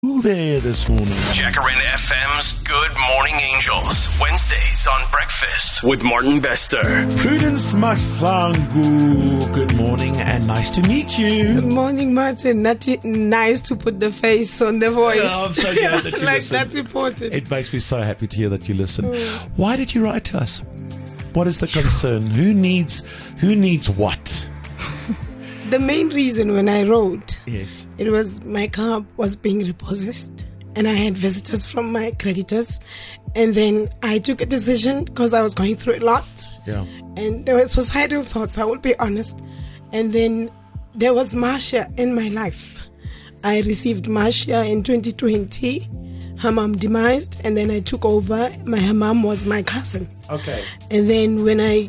Who there this morning? Jacaranda FM's Good Morning Angels. Wednesdays on Breakfast with Martin Bester. Prudence Mahlangu. Good morning and nice to meet you. Good morning, Martin. Nice to put the face on the voice. Oh, I'm so glad that you like listen. That's important. It makes me so happy to hear that you listen. Why did you write to us? What is the concern? Who needs what? The main reason when I wrote, Yes. it was my car was being repossessed and I had visitors from my creditors, and then I took a decision because I was going through a lot. Yeah. And there were suicidal thoughts, I will be honest. And then there was Marcia in my life. I received Marcia in 2020. Her mom demised, and then I took over. Her mom was my cousin. Okay. And then when I,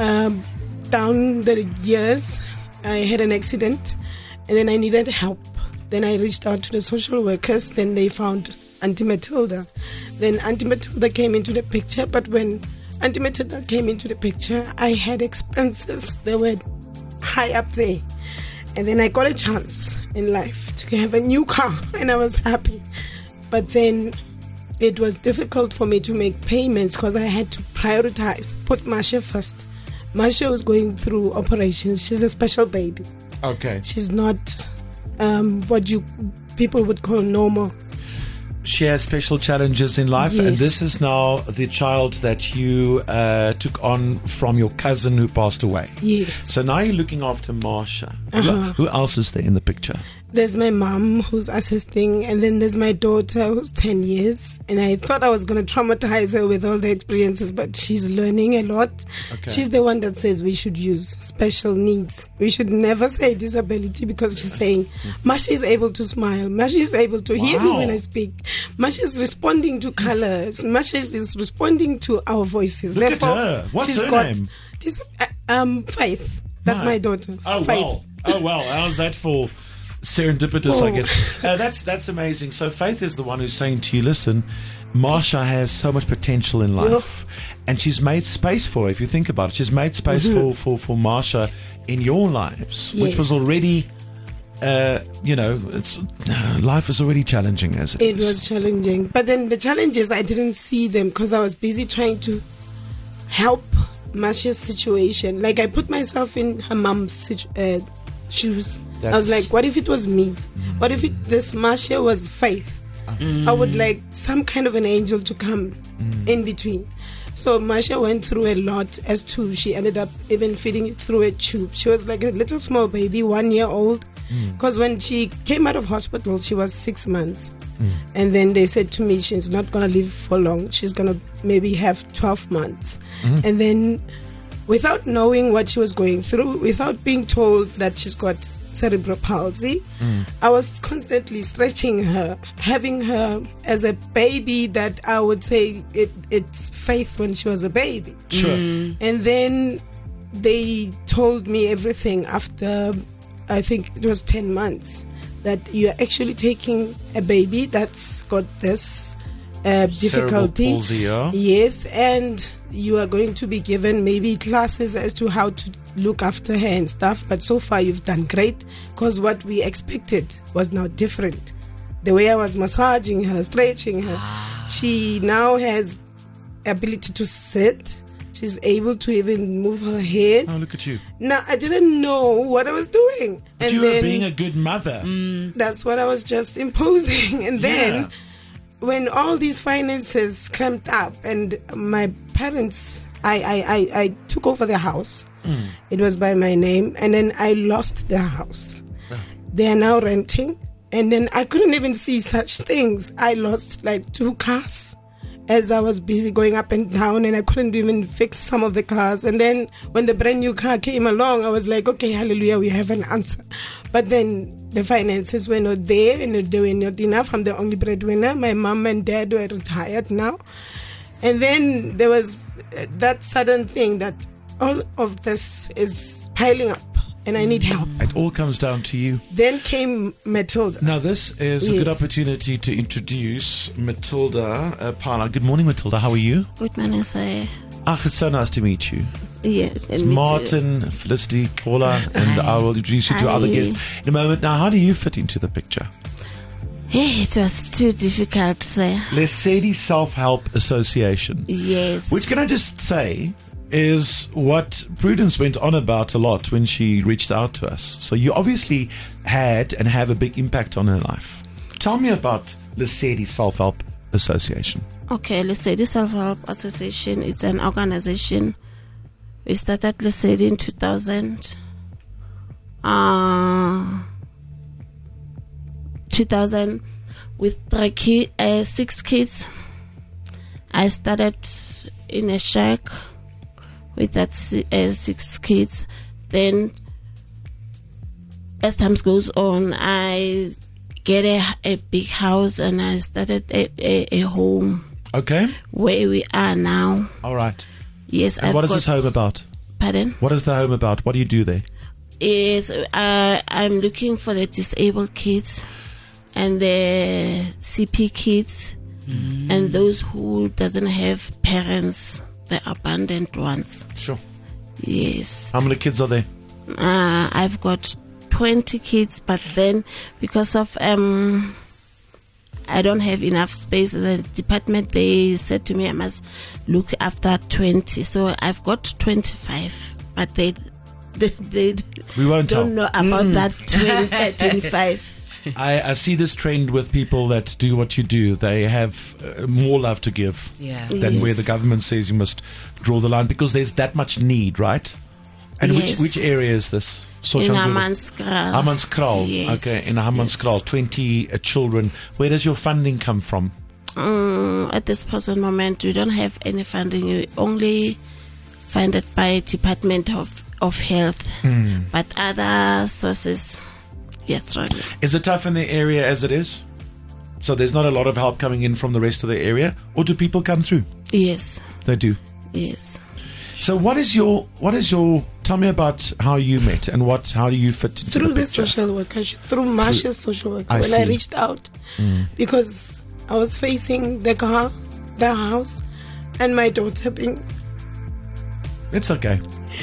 down the years, I had an accident, and then I needed help. Then I reached out to the social workers. Then they found Auntie Matilda. Then Auntie Matilda came into the picture. But when Auntie Matilda came into the picture, I had expenses. They were high up there. And then I got a chance in life to have a new car, and I was happy. But then it was difficult for me to make payments because I had to prioritize, put Marcia first. Marcia was going through operations. She's a special baby. Okay. She's not what people would call normal. She has special challenges in life, Yes. and this is now the child that you took on from your cousin who passed away. Yes. So now you're looking after Marcia. Uh-huh. Who else is there in the picture? There's my mom who's assisting, and then there's my daughter who's 10 years. And I thought I was going to traumatize her with all the experiences, but she's learning a lot. Okay. She's the one that says we should use special needs. We should never say disability, because she's saying, Masha is able to smile. Masha is able to hear me Wow. when I speak. Masha is responding to colors. Masha is responding to our voices. Look at her. What's she's her got name? This, Faith. That's my daughter. Oh, Faith. well. How's that for serendipitous, I Oh. guess? That's amazing. So Faith is the one who's saying to you, listen, Marcia has so much potential in life, and she's made space for her. If you think about it, she's made space for Marcia in your lives, which Yes. was already, life is already challenging as it It is. was challenging. But then the challenges, I didn't see them because I was busy trying to help Marcia's situation. Like, I put myself in her mom's shoes. I was like, what if it was me? What if this Marcia was Faith? I would like some kind of an angel to come in between. So Marcia went through a lot as to she ended up even feeding it through a tube. She was like a little small baby, 1 year old. Because when she came out of hospital, she was 6 months. And then they said to me, she's not going to live for long. She's going to maybe have 12 months. And then without knowing what she was going through, without being told that she's got cerebral palsy, I was constantly stretching her, having her as a baby that I would say it's Faith when she was a baby. Sure. And then they told me everything after, I think it was 10 months, that you're actually taking a baby that's got this difficulty. Cerebral palsy, yeah? Yes, and you are going to be given maybe classes as to how to look after her and stuff. But so far you've done great, because what we expected was now different. The way I was massaging her, stretching her, she now has ability to sit. She's able to even move her head. Oh, look at you. Now, I didn't know what I was doing. But you were being a good mother. That's what I was just imposing. And then Yeah. when all these finances cramped up and my parents, I took over the house. It was by my name, and then I lost the house. They are now renting, and then I couldn't even see such things. I lost like 2 cars as I was busy going up and down, and I couldn't even fix some of the cars. And then when the brand new car came along, I was like, okay, hallelujah, we have an answer. But then the finances were not there, and they were not enough. I'm the only breadwinner. My mom and dad were retired now. And then there was that sudden thing that all of this is piling up, and I need help. It all comes down to you. Then came Matilda. Now, this is a good Yes. opportunity to introduce Matilda Parla. Good morning, Matilda. How are you? Good morning, sir. It's so nice to meet you. Yes, It's Martin, Felicity, Paula, and I will introduce you to other Hi. guests in a moment. Now, how do you fit into the picture? It was too difficult, sir. Lesedi Self-Help Association. Yes. Which, can I just say, is what Prudence went on about a lot when she reached out to us. So you obviously had and have a big impact on her life. Tell me about Lesedi Self-Help Association. Okay, Lesedi Self-Help Association is an organization. We started Lesedi in 2000. 2000 with 6 kids. I started in a shack with that 6 kids. Then, as time goes on, I get a big house and I started a home. Okay. Where we are now. All right. Yes. And what is this home about? Pardon? What is the home about? What do you do there? I'm looking for the disabled kids and the CP kids and those who doesn't have parents, the abandoned ones. Sure. Yes. How many kids are there? I've got 20 kids, but then because of I don't have enough space, the department, they said to me I must look after 20. So I've got 25, but they we won't don't know about that 25. I see this trend with people that do what you do. They have more love to give than where the government says you must draw the line, because there's that much need, right? And which area is this? In Hammanskraal. Hammanskraal. Yes. Okay, in Hammanskraal, 20 children. Where does your funding come from? At this present moment, we don't have any funding. We only funded by Department of Health, but other sources, yes, struggling. Is it tough in the area as it is? So there's not a lot of help coming in from the rest of the area, or do people come through? Yes, they do. Yes. So what is your? Tell me about how you met and how do you fit into through the picture? social worker, through Marsha's social worker. When I reached out, because I was facing the house, and my daughter being. It's okay.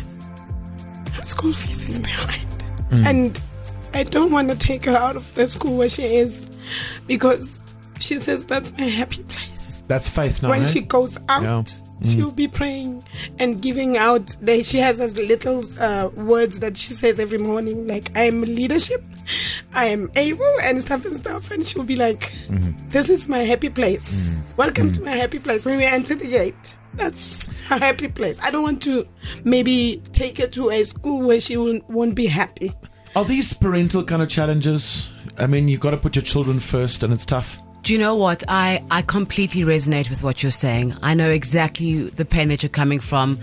Her school fees is behind, and I don't want to take her out of the school where she is, because she says that's my happy place. That's faith now. When she goes out, she'll be praying and giving out. She has those little words that she says every morning, like I am leadership, I am able, and stuff. And she'll be like, "This is my happy place. Welcome to my happy place." When we enter the gate, that's her happy place. I don't want to maybe take her to a school where she won't be happy. Are these parental kind of challenges? I mean, you've got to put your children first, and it's tough. Do you know what? I completely resonate with what you're saying. I know exactly the pain that you're coming from.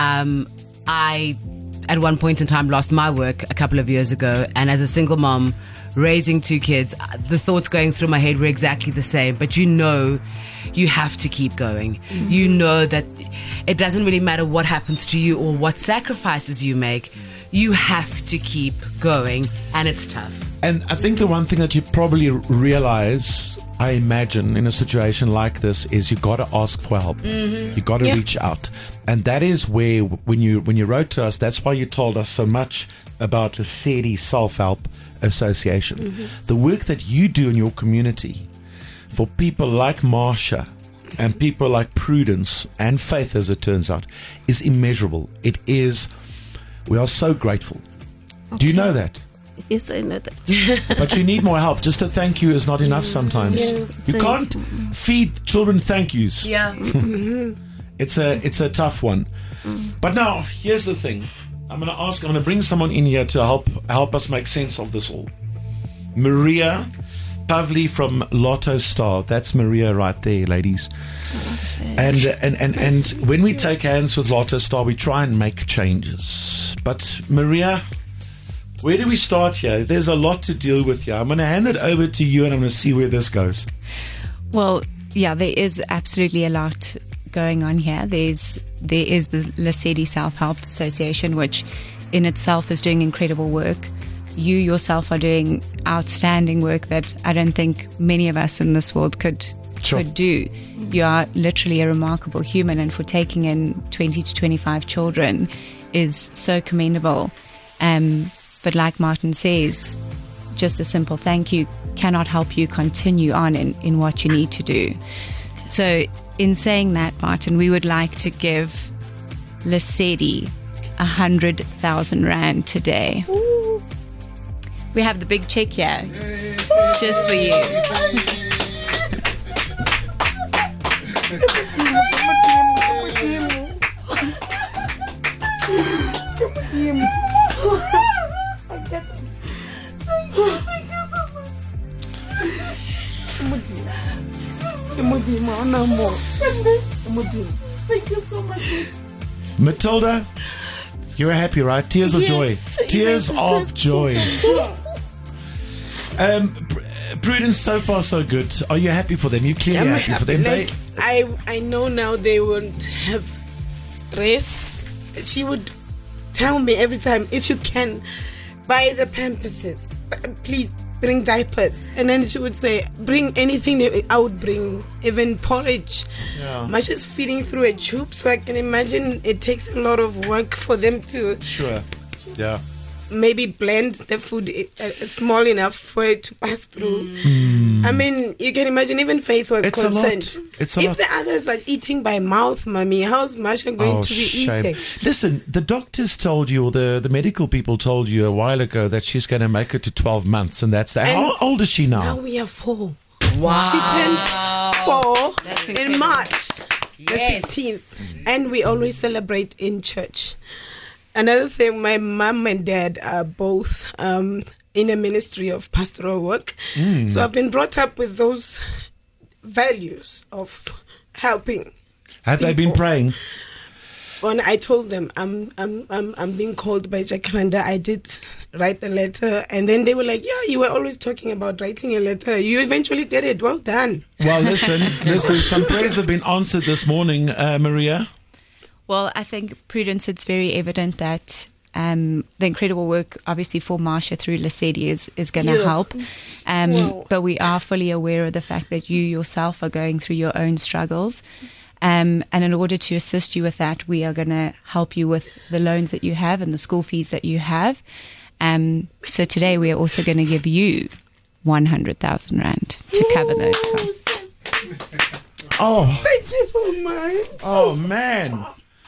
I, at one point in time, lost my work a couple of years ago. And as a single mom, raising 2 kids, the thoughts going through my head were exactly the same. But you have to keep going. You know that it doesn't really matter what happens to you or what sacrifices you make. You have to keep going. And it's tough. And I think the one thing that you probably realize, I imagine, in a situation like this is you got to ask for help. You got to reach out. And that is where, when you wrote to us, that's why you told us so much about the Lesedi Self-Help Association. The work that you do in your community for people like Marsha and people like Prudence and Faith, as it turns out, is immeasurable. It is. We are so grateful. Okay. Do you know that? Yes, I know that. But you need more help. Just a thank you is not enough sometimes. Yeah, you can't feed children thank yous. Yeah. It's a tough one. But now, here's the thing. I'm going to bring someone in here to help us make sense of this all. Maria Pavli from Lotto Star. That's Maria right there, ladies. And when we take hands with Lotto Star, we try and make changes. But Maria, where do we start here? There's a lot to deal with here. I'm going to hand it over to you, and I'm going to see where this goes. Well, yeah, there is absolutely a lot going on here. There is the Lesedi Self-Help Association, which in itself is doing incredible work. You yourself are doing outstanding work that I don't think many of us in this world could do. You are literally a remarkable human, and for taking in 20 to 25 children is so commendable. But like Martin says, just a simple thank you cannot help you continue on in what you need to do. So in saying that, Martin, we would like to give Lesedi 100,000 Rand today. Ooh. We have the big check here, just for you. Thank you so much. Matilda, you're happy, right? Tears of joy. Tears of joy. Prudence, so far so good. Are you happy for them? You clearly happy for them. Like, I know now they won't have stress. She would tell me every time, if you can, buy the Pamperses. Please bring diapers. And then she would say, bring anything that I would bring, even porridge. Yeah. Masha's feeding through a tube, so I can imagine it takes a lot of work for them to Sure. Yeah. maybe blend the food small enough for it to pass through. I mean, you can imagine even Faith was It's concerned. a lot. It's a if lot. the others are eating by mouth, mommy, how's Masha going to be eating? Listen, the doctors told you, or the medical people told you a while ago that she's going to make it to 12 months, and that's that. And How old is she Now now? we are 4. Wow. She turned 4 That's in incredible. March, the 16th. And we always celebrate in church. Another thing, my mom and dad are both in a ministry of pastoral work. So I've been brought up with those values of helping. Have they been people. praying? When I told them I'm being called by Jacaranda, I did write a letter, and then they were like, "Yeah, you were always talking about writing a letter. You eventually did it. Well done." Well, listen. Some prayers have been answered this morning, Maria. Well, I think, Prudence, it's very evident that the incredible work, obviously, for Marsha through Lesedi is going to Yeah. help. Wow. But we are fully aware of the fact that you yourself are going through your own struggles. And in order to assist you with that, we are going to help you with the loans that you have and the school fees that you have. So today we are also going to give you 100,000 Rand to cover those costs. Oh, Thank you so much. oh man.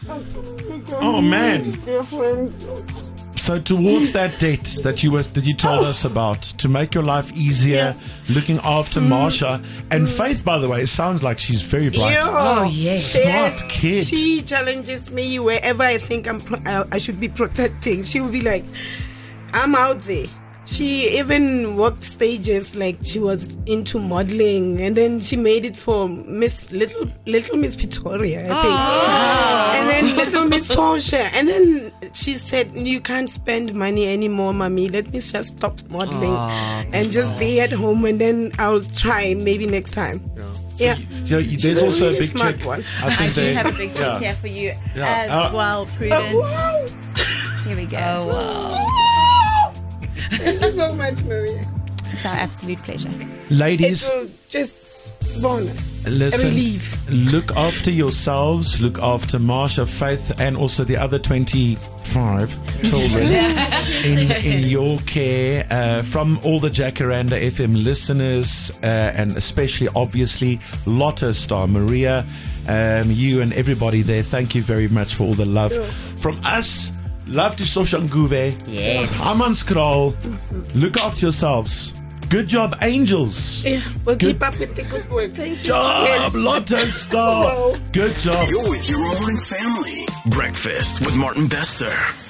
Oh man. Dear friend. So towards that debt that you told us about, to make your life easier, looking after Marsha and Faith, by the way, it sounds like she's very bright. Oh, yes. Smart kid. She challenges me wherever I think I should be protecting. She will be like, I'm out there. She even walked stages, like she was into modeling, and then she made it for Little Miss Victoria, I think. And then Little Miss Portia. And then she said, you can't spend money anymore, mommy. Let me just stop modeling and just be at home, and then I'll try maybe next time. Yeah. There's She's also really a big smart check. one. I do have a big check here for you as well, Prudence. Here we go. Oh, wow. Thank you so much, Maria. It's our absolute pleasure. Ladies, It will just bonus. listen, relief. look after yourselves, look after Marsha, Faith, and also the other 25 children in your care. From all the Jacaranda FM listeners, and especially, obviously, Lotto star Maria, you and everybody there, thank you very much for all the love. From us, love to Soshanguve. Yes. Aman Skral. Look after yourselves. Good job, angels. Yeah, we'll Good keep up with the good work. Thank you. Job, Yes. Lotto star. Wow. Good job. You're with your morning family. Breakfast with Martin Bester.